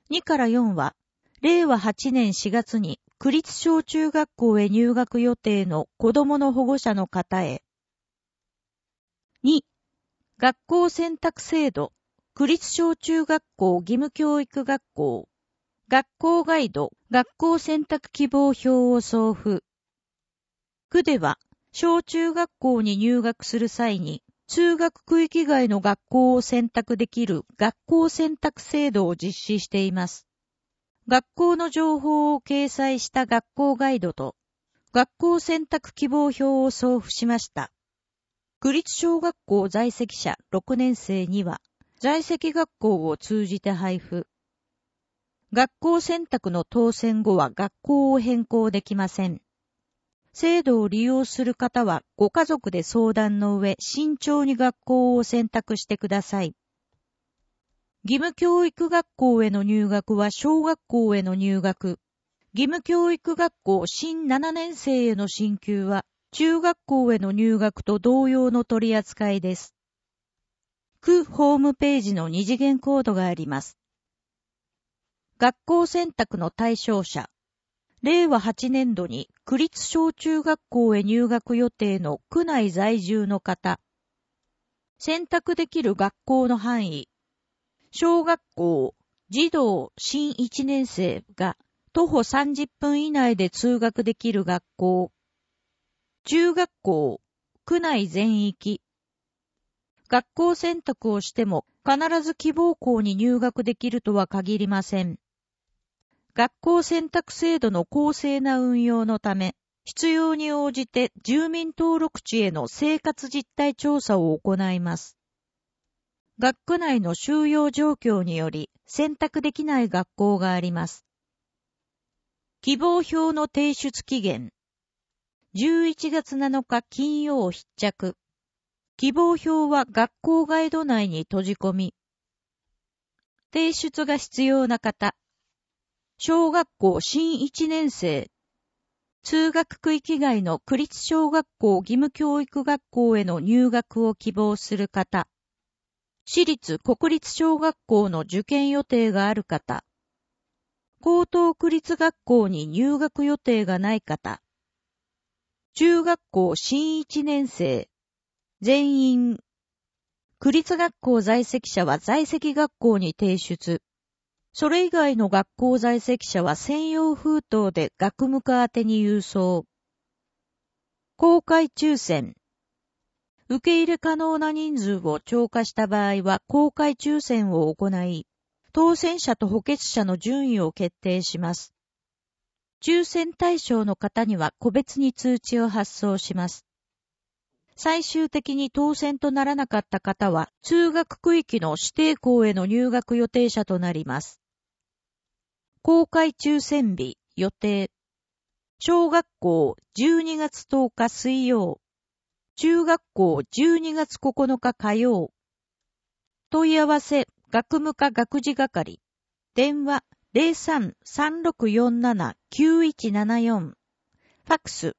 2から4は、令和8年4月に区立小中学校へ入学予定の子供の保護者の方へ。2、学校選択制度、区立小中学校義務教育学校、学校ガイド、学校選択希望票を送付。区では、小中学校に入学する際に、通学区域外の学校を選択できる学校選択制度を実施しています。学校の情報を掲載した学校ガイドと、学校選択希望票を送付しました。区立小学校在籍者6年生には、在籍学校を通じて配布。学校選択の当選後は学校を変更できません。制度を利用する方はご家族で相談の上、慎重に学校を選択してください。義務教育学校への入学は小学校への入学。義務教育学校新7年生への進級は中学校への入学と同様の取り扱いです。区ホームページの二次元コードがあります。学校選択の対象者。令和8年度に区立小中学校へ入学予定の区内在住の方。選択できる学校の範囲。小学校、児童、新1年生が徒歩30分以内で通学できる学校。中学校、区内全域。学校選択をしても必ず希望校に入学できるとは限りません。学校選択制度の公正な運用のため、必要に応じて住民登録地への生活実態調査を行います。学区内の収容状況により選択できない学校があります。希望票の提出期限。11月7日金曜必着。希望票は学校ガイド内に閉じ込み。提出が必要な方。小学校新1年生。通学区域外の区立小学校義務教育学校への入学を希望する方。私立国立小学校の受験予定がある方。高等区立学校に入学予定がない方。中学校新1年生。全員。区立学校在籍者は在籍学校に提出。それ以外の学校在籍者は専用封筒で学務課宛てに郵送。公開抽選。受け入れ可能な人数を超過した場合は公開抽選を行い、当選者と補欠者の順位を決定します。抽選対象の方には個別に通知を発送します。最終的に当選とならなかった方は、通学区域の指定校への入学予定者となります。公開抽選日、予定。小学校12月10日水曜。中学校12月9日火曜。問い合わせ、学務課学事係。電話03-3647-9174。ファックス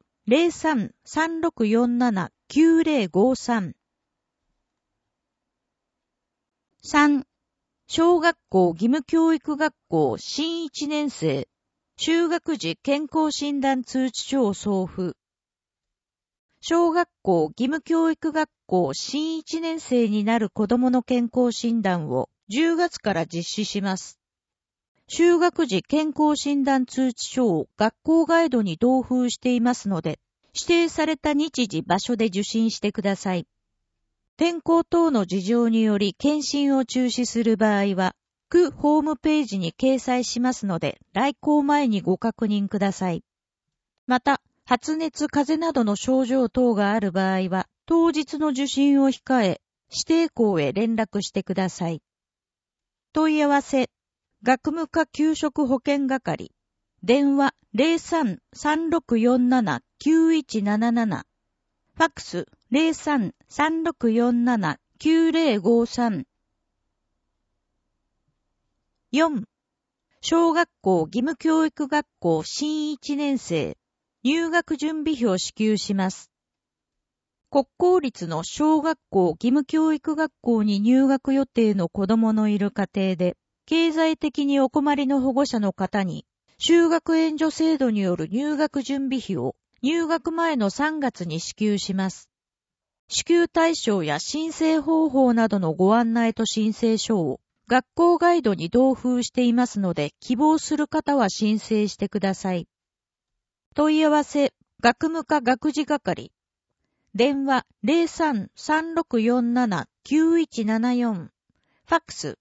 03-3647-9053。3. 小学校義務教育学校新1年生。就学時健康診断通知書を送付。小学校義務教育学校新1年生になる子どもの健康診断を10月から実施します。就学時健康診断通知書を学校ガイドに同封していますので、指定された日時場所で受診してください。天候等の事情により検診を中止する場合は、区ホームページに掲載しますので、来校前にご確認ください。また、発熱、風邪などの症状等がある場合は、当日の受診を控え、指定校へ連絡してください。問い合わせ、学務課給食保健係。電話03-3647-9177。ファックス03-3647-9053。4. 小学校義務教育学校新1年生。入学準備費を支給します。国公立の小学校義務教育学校に入学予定の子どものいる家庭で、 経済的にお困りの保護者の方に、就学援助制度による入学準備費を入学前の3月に支給します。支給対象や申請方法などのご案内と申請書を学校ガイドに同封していますので、希望する方は申請してください。問い合わせ、学務課学事係。電話 03-3647-9174。ファックス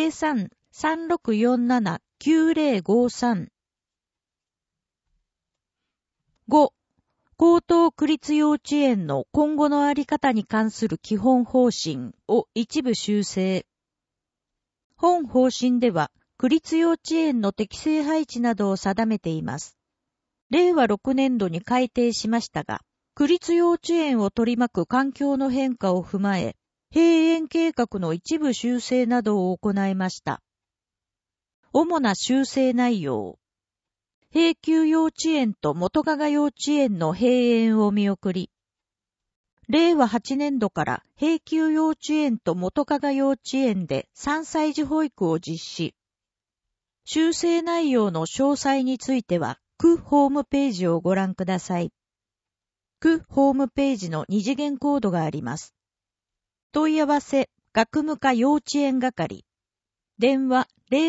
03-3647-9053。5. 高等区立幼稚園の今後のあり方に関する基本方針を一部修正。本方針では、区立幼稚園の適正配置などを定めています。令和6年度に改定しましたが、区立幼稚園を取り巻く環境の変化を踏まえ、閉園計画の一部修正などを行いました。主な修正内容。平丘幼稚園と元加賀幼稚園の閉園を見送り、令和8年度から平丘幼稚園と元加賀幼稚園で3歳児保育を実施。修正内容の詳細については、区ホームページをご覧ください。区ホームページの二次元コードがあります。問い合わせ、学務課幼稚園係。電話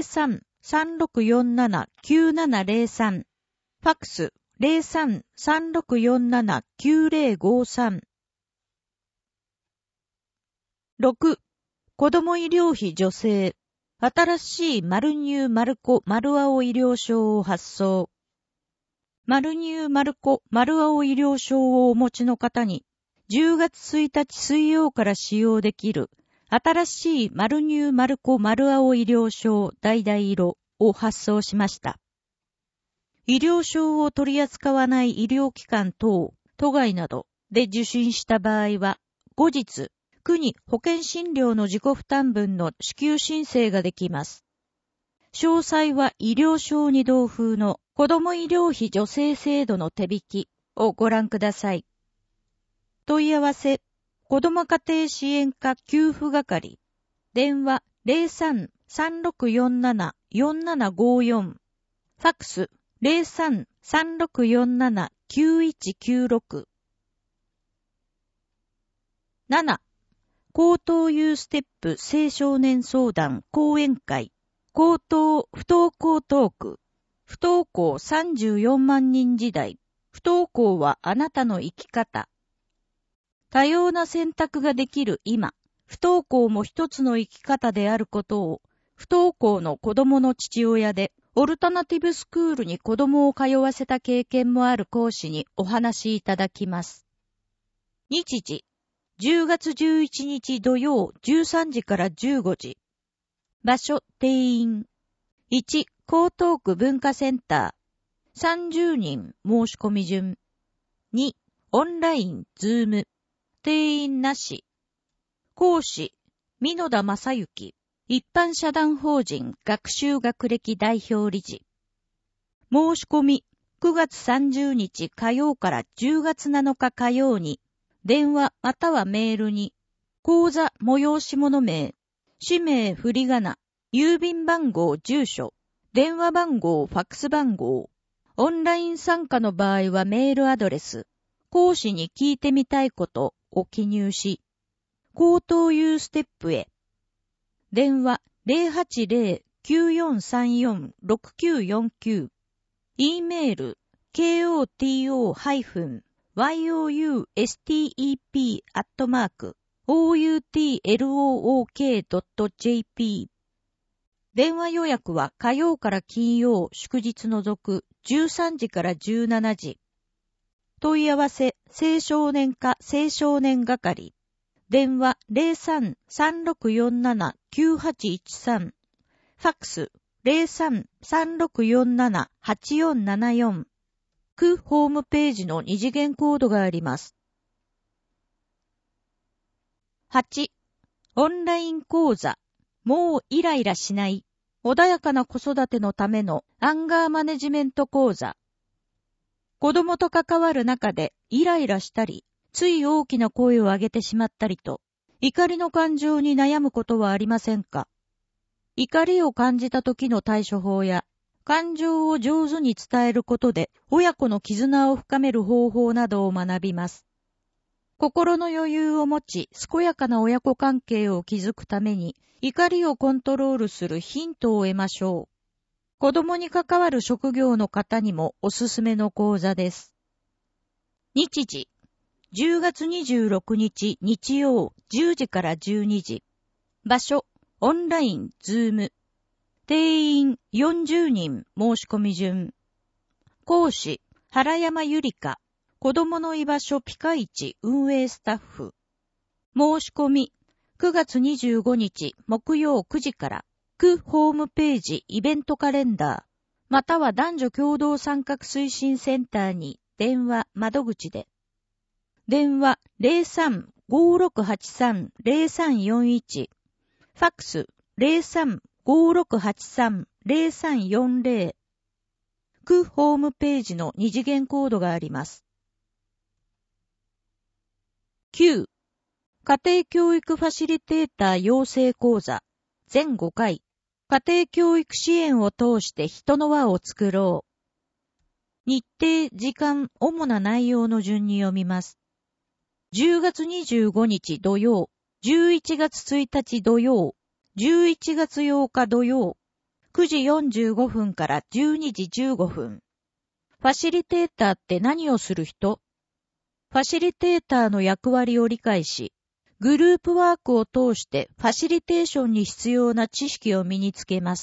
03-3647-9703。ファックス 03-3647-9053。6. 子ども医療費助成。新しいマルニューマルコマルアオ医療証を発送。マルニューマルコマルアオ医療証をお持ちの方に、10月1日水曜から使用できる、新しいマルニューマルコマルアオ医療証橙色を発送しました。医療証を取り扱わない医療機関等、都外などで受診した場合は、後日、区に保険診療の自己負担分の支給申請ができます。詳細は医療証に同封の子ども医療費助成制度の手引きをご覧ください。問い合わせ、子ども家庭支援課給付係。電話 03-3647-4754。ファックス 03-3647-9196。7. 高等ユーステップ青少年相談講演会。高等不登校トーク。不登校34万人時代。不登校はあなたの生き方。多様な選択ができる今、不登校も一つの生き方であることを、不登校の子供の父親で、オルタナティブスクールに子供を通わせた経験もある講師にお話しいただきます。日時、10月11日土曜13時から15時。場所、定員。1、江東区文化センター。30人申し込み順。2、オンライン、ズーム。定員なし。講師、美濃田正幸。一般社団法人学習学歴代表理事。申し込み、9月30日火曜から10月7日火曜に、電話またはメールに、講座催し物名、氏名振り仮名、郵便番号住所、電話番号ファックス番号、オンライン参加の場合はメールアドレス、講師に聞いてみたいことを記入し、高等ユーステップへ。電話 080-9434-6949。E メール koto-youstep@outlook.jp。電話予約は火曜から金曜、祝日除く13時から17時。問い合わせ、青少年課青少年係。電話 03-3647-9813。ファックス 03-3647-8474。区ホームページの二次元コードがあります。8. オンライン講座。もうイライラしない。穏やかな子育てのためのアンガーマネジメント講座。子供と関わる中でイライラしたり、つい大きな声を上げてしまったりと、怒りの感情に悩むことはありませんか？ 怒りを感じた時の対処法や、感情を上手に伝えることで、親子の絆を深める方法などを学びます。心の余裕を持ち、健やかな親子関係を築くために、怒りをコントロールするヒントを得ましょう。子供に関わる職業の方にもおすすめの講座です。日時、10月26日日曜10時から12時。場所、オンライン、ズーム。定員40人申し込み順。講師、原山ゆりか。子供の居場所ピカイチ運営スタッフ。申し込み、9月25日木曜9時から、区ホームページイベントカレンダー、または男女共同参画推進センターに電話窓口で。電話 03-5683-0341。ファックス 03-5683-0340。区ホームページの二次元コードがあります。9. 家庭教育ファシリテーター養成講座全5回。家庭教育支援を通して人の輪を作ろう。日程、時間、主な内容の順に読みます。10月25日土曜、11月1日土曜、11月8日土曜、9時45分から12時15分。ファシリテーターって何をする人？ファシリテーターの役割を理解し、グループワークを通してファシリテーションに必要な知識を身につけます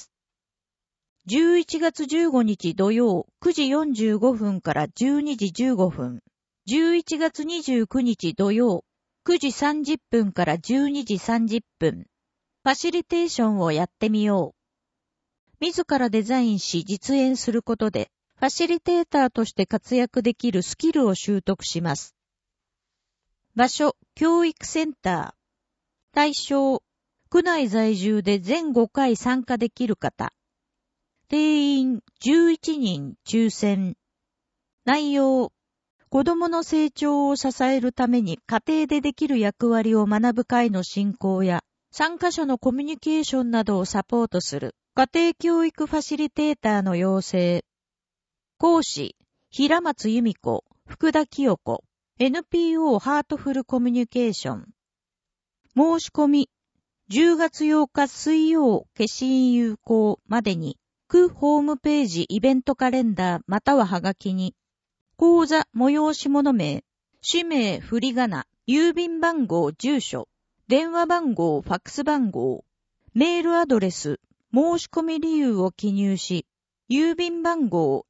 。11月15日土曜9時45分から12時15分。11月29日土曜9時30分から12時30分。ファシリテーションをやってみよう。自らデザインし実演することで、ファシリテーターとして活躍できるスキルを習得します。場所、教育センター。対象、区内在住で全5回参加できる方。定員11人抽選。内容、子供の成長を支えるために家庭でできる役割を学ぶ会の進行や、参加者のコミュニケーションなどをサポートする家庭教育ファシリテーターの養成。講師、平松由美子、福田清子。NPO ハートフルコミュニケーション。申し込み、10月8日水曜消印有効までに、区ホームページイベントカレンダーまたははがきに、講座催し物名、氏名振り仮名、郵便番号住所、電話番号ファックス番号、メールアドレス、申し込み理由を記入し、郵便番号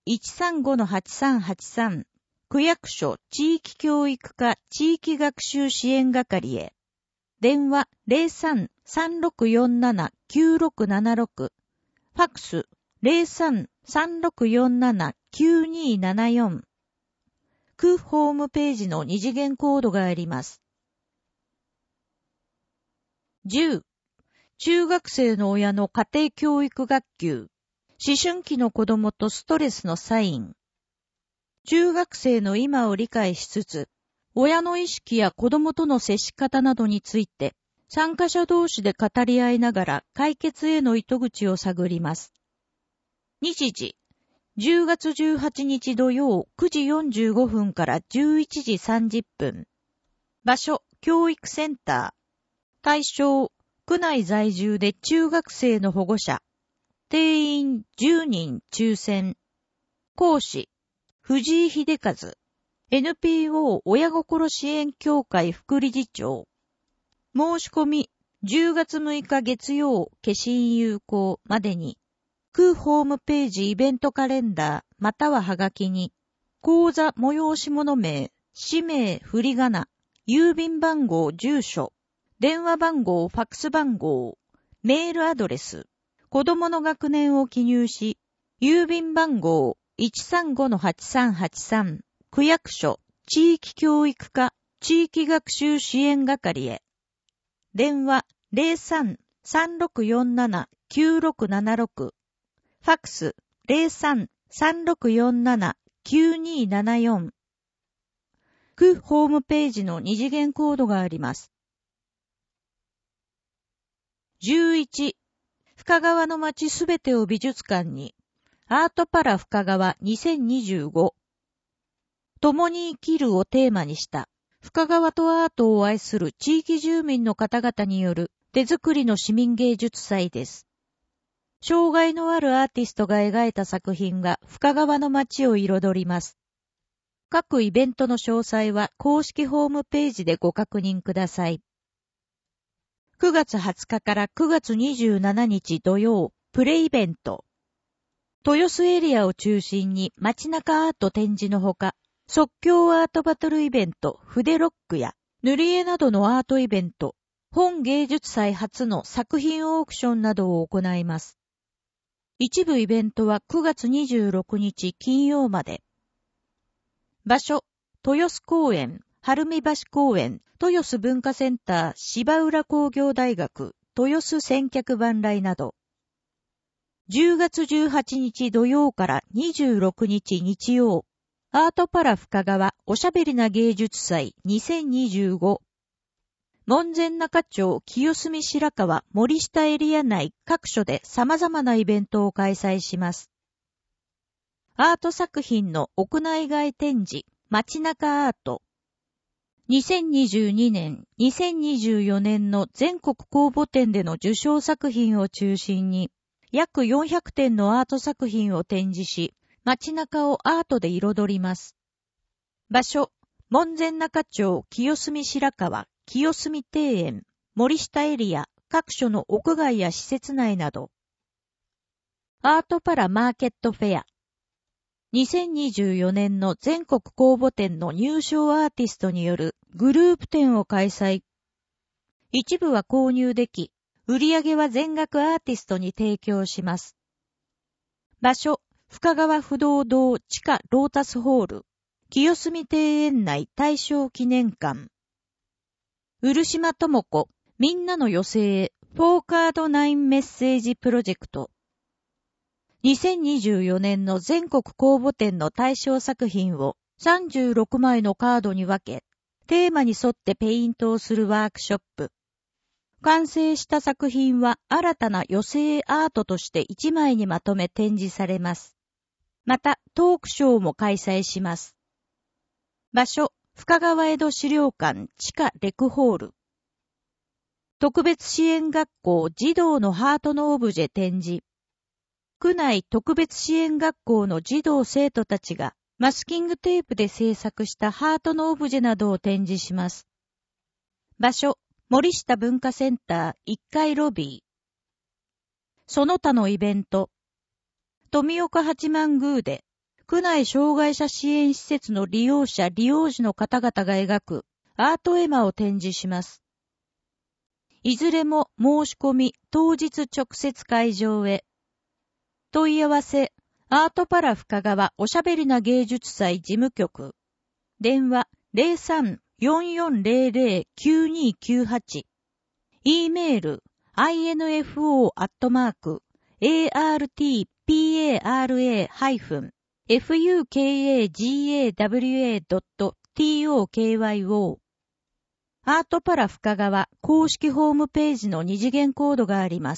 135-8383、区役所地域教育課地域学習支援係へ。電話 03-3647-9676。ファックス 03-3647-9274。区ホームページの二次元コードがあります。10. 中学生の親の家庭教育学級。思春期の子供とストレスのサイン。中学生の今を理解しつつ、親の意識や子供との接し方などについて、参加者同士で語り合いながら解決への糸口を探ります。日時、10月18日土曜9時45分から11時30分。場所、教育センター。対象、区内在住で中学生の保護者。定員10人抽選。講師、藤井秀和。NPO 親心支援協会副理事長。申し込み、10月6日月曜消印有効までに、区ホームページイベントカレンダーまたははがきに、講座催し物名、氏名振り仮名、郵便番号住所、電話番号ファックス番号、メールアドレス、子供の学年を記入し、郵便番号 135-8383、区役所、地域教育課、地域学習支援係へ。電話 03-3647-9676。ファックス 03-3647-9274。区ホームページの二次元コードがあります。11. 深川の街すべてを美術館に、アートパラ深川2025。共に生きるをテーマにした、深川とアートを愛する地域住民の方々による手作りの市民芸術祭です。障害のあるアーティストが描いた作品が深川の街を彩ります。各イベントの詳細は公式ホームページでご確認ください。9月20日から9月27日土曜、プレイベント。豊洲エリアを中心に街中アート展示のほか、即興アートバトルイベント、筆ロックや塗り絵などのアートイベント、本芸術祭初の作品オークションなどを行います。一部イベントは9月26日金曜まで。場所、豊洲公園、晴海橋公園、豊洲文化センター、芝浦工業大学、豊洲千客万来など。10月18日土曜から26日日曜、アートパラ深川おしゃべりな芸術祭2025。門前仲町、清澄白河、森下エリア内各所で様々なイベントを開催します。アート作品の屋内外展示、街中アート。2022年、2024年の全国公募展での受賞作品を中心に、約400点のアート作品を展示し、街中をアートで彩ります。場所、門前仲町、清澄白河、清澄庭園、森下エリア、各所の屋外や施設内など。アートパラマーケットフェア。2024年の全国公募展の入賞アーティストによるグループ展を開催。一部は購入でき、売上は全額アーティストに提供します。場所、深川不動堂地下ロータスホール、清澄庭園内大正記念館。漆間智子、みんなの余生、フォーカード9メッセージプロジェクト。2024年の全国公募展の対象作品を36枚のカードに分け、テーマに沿ってペイントをするワークショップ。完成した作品は新たな余生アートとして1枚にまとめ展示されます。また、トークショーも開催します。場所、深川江戸資料館地下レクホール。特別支援学校児童のハートのオブジェ展示。区内特別支援学校の児童生徒たちがマスキングテープで制作したハートのオブジェなどを展示します。場所、森下文化センター1階ロビー。その他のイベント。富岡八幡宮で、区内障害者支援施設の利用者・利用時の方々が描くアート絵馬を展示します。いずれも申し込み当日直接会場へ。問い合わせ、アートパラ深川おしゃべりな芸術祭事務局。電話 03-4400-9298。E メール info@artpara-fukagawa.tokyo。アートパラ深川公式ホームページの二次元コードがあります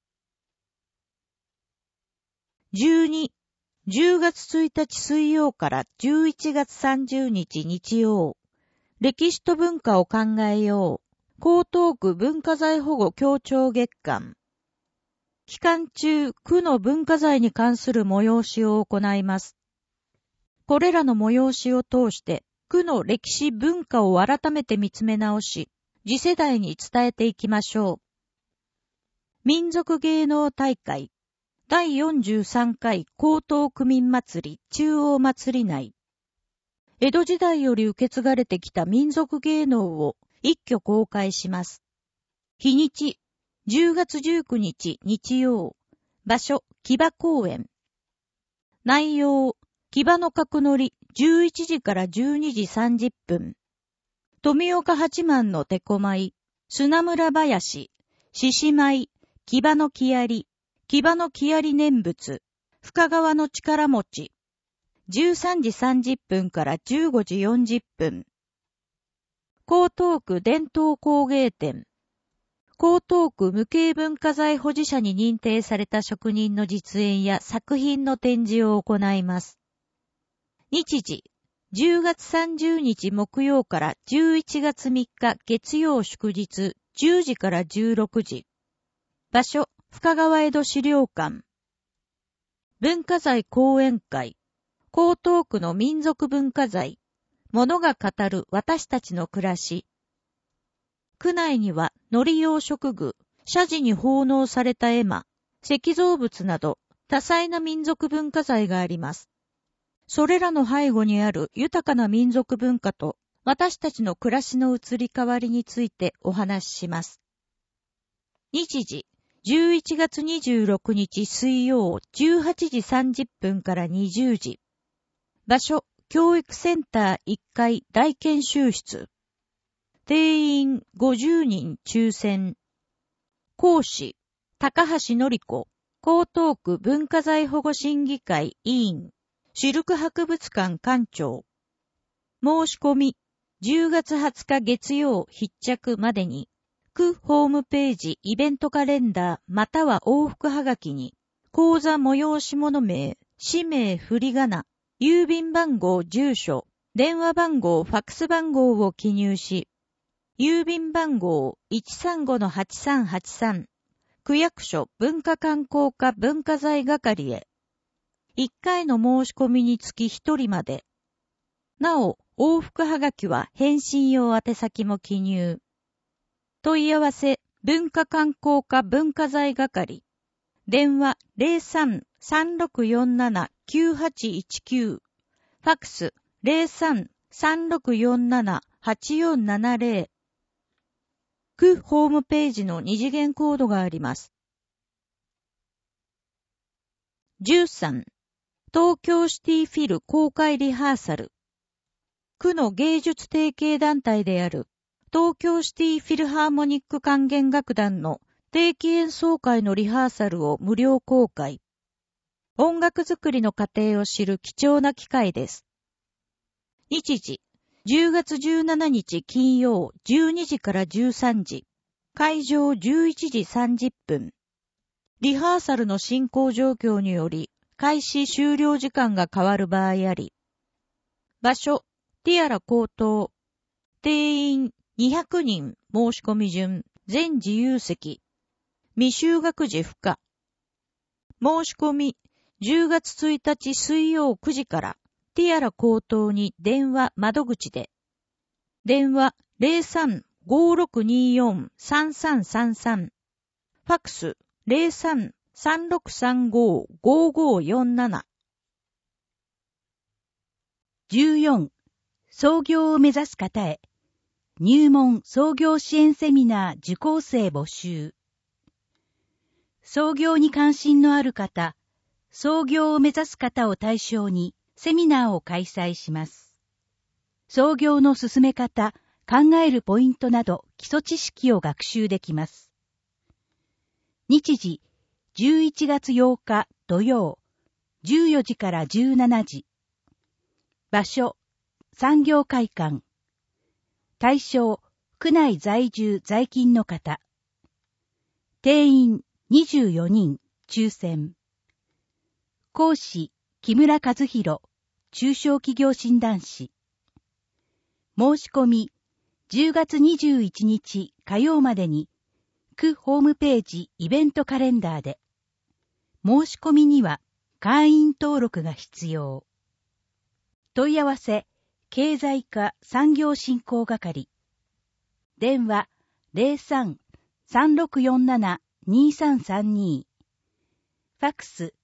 。10月1日水曜から11月30日日曜。歴史と文化を考えよう。江東区文化財保護協調月間。期間中、区の文化財に関する催しを行います。これらの催しを通して、区の歴史文化を改めて見つめ直し、次世代に伝えていきましょう。民族芸能大会。第43回江東区民祭り中央祭り内。江戸時代より受け継がれてきた民族芸能を一挙公開します。日にち、10月19日日曜。場所、木場公園。内容、木場の角乗り11時から12時30分。富岡八幡の手こ舞、砂村林、獅子舞、木場の木槍、木場の木槍念仏、深川の力持ち。13時30分から15時40分。江東区伝統工芸展。 江東区無形文化財保持者に認定された職人の実演や作品の展示を行います。日時、10月30日木曜から11月3日月曜祝日10時から16時。場所、深川江戸資料館。文化財講演会。江東区の民族文化財。物が語る私たちの暮らし。区内には海苔養殖具、社寺に奉納された絵馬、石造物など多彩な民族文化財があります。それらの背後にある豊かな民族文化と私たちの暮らしの移り変わりについてお話しします。日時、11月26日水曜18時30分から20時。場所、教育センター1階大研修室。定員50人抽選。講師、高橋典子、江東区文化財保護審議会委員、シルク博物館館長。申し込み、10月20日月曜必着までに、区ホームページイベントカレンダーまたは往復はがきに、講座催し物名、氏名振り仮名、郵便番号住所、電話番号ファックス番号を記入し、郵便番号 135-8383 区役所文化観光課文化財係へ。1回の申し込みにつき1人まで。なお、往復はがきは返信用宛先も記入。問い合わせ、文化観光課文化財係。電話 03-3647-9819。ファックス 03-3647-8470。区ホームページの二次元コードがあります。13. 東京シティフィル公開リハーサル。区の芸術提携団体である東京シティフィルハーモニック管弦楽団の定期演奏会のリハーサルを無料公開。音楽作りの過程を知る貴重な機会です。日時、10月17日金曜12時から13時。会場11時30分。リハーサルの進行状況により、開始終了時間が変わる場合あり。場所、ティアラ高等。定員200人申し込み順、全自由席。未就学児不可。申し込み、10月1日水曜9時から、ティアラ高等に電話窓口で。電話 03-5624-3333。ファックス 03-3635-5547。14. 創業を目指す方へ。入門創業支援セミナー受講生募集。創業に関心のある方、創業を目指す方を対象にセミナーを開催します。創業の進め方、考えるポイントなど基礎知識を学習できます。日時、11月8日土曜、14時から17時。場所、産業会館。対象、区内在住在勤の方。定員24人、抽選。講師、木村和弘、中小企業診断士。申し込み、10月21日火曜までに、区ホームページイベントカレンダーで。申し込みには会員登録が必要。問い合わせ、経済課産業振興係。電話 03-3647-2332。ファックス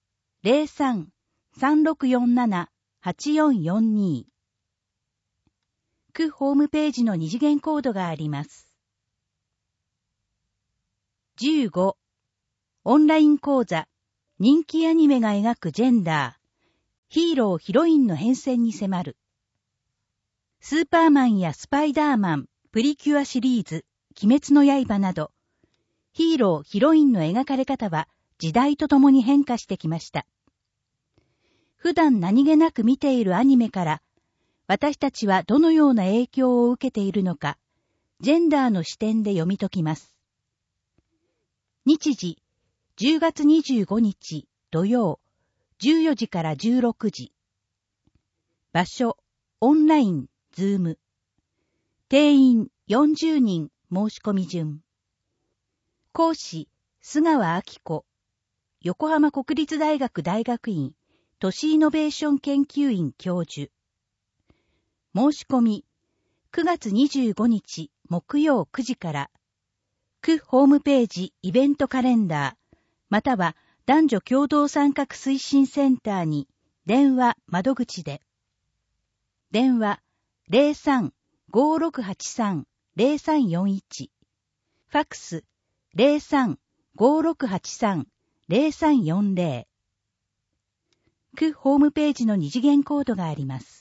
03-3647-8442。区ホームページの二次元コードがあります。15. オンライン講座、人気アニメが描くジェンダー、ヒーロー・ヒロインの変遷に迫る。スーパーマンやスパイダーマン、プリキュアシリーズ、鬼滅の刃など、ヒーロー・ヒロインの描かれ方は時代とともに変化してきました。普段何気なく見ているアニメから、私たちはどのような影響を受けているのか、ジェンダーの視点で読み解きます。 日時、10月25日土曜、14時から16時。場所、オンライン、ズーム。定員40人申し込み順。講師、須川明子。横浜国立大学大学院都市イノベーション研究院教授。申し込み、9月25日木曜9時から、区ホームページイベントカレンダー、または男女共同参画推進センターに電話窓口で。電話 03-5683-0341。ファックス 03-5683-0340。区ホームページの二次元コードがあります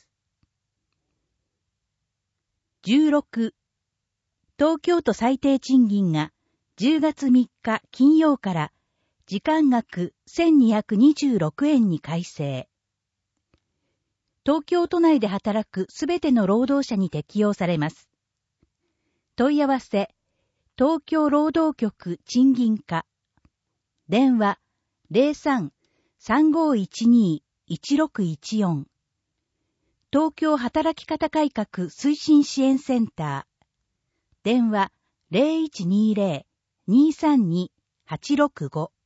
。16. 東京都最低賃金が10月3日金曜から時間額1226円に改正。東京都内で働くすべての労働者に適用されます。問い合わせ、東京労働局賃金課。電話03-3512-1614。東京働き方改革推進支援センター。電話0120-232-865。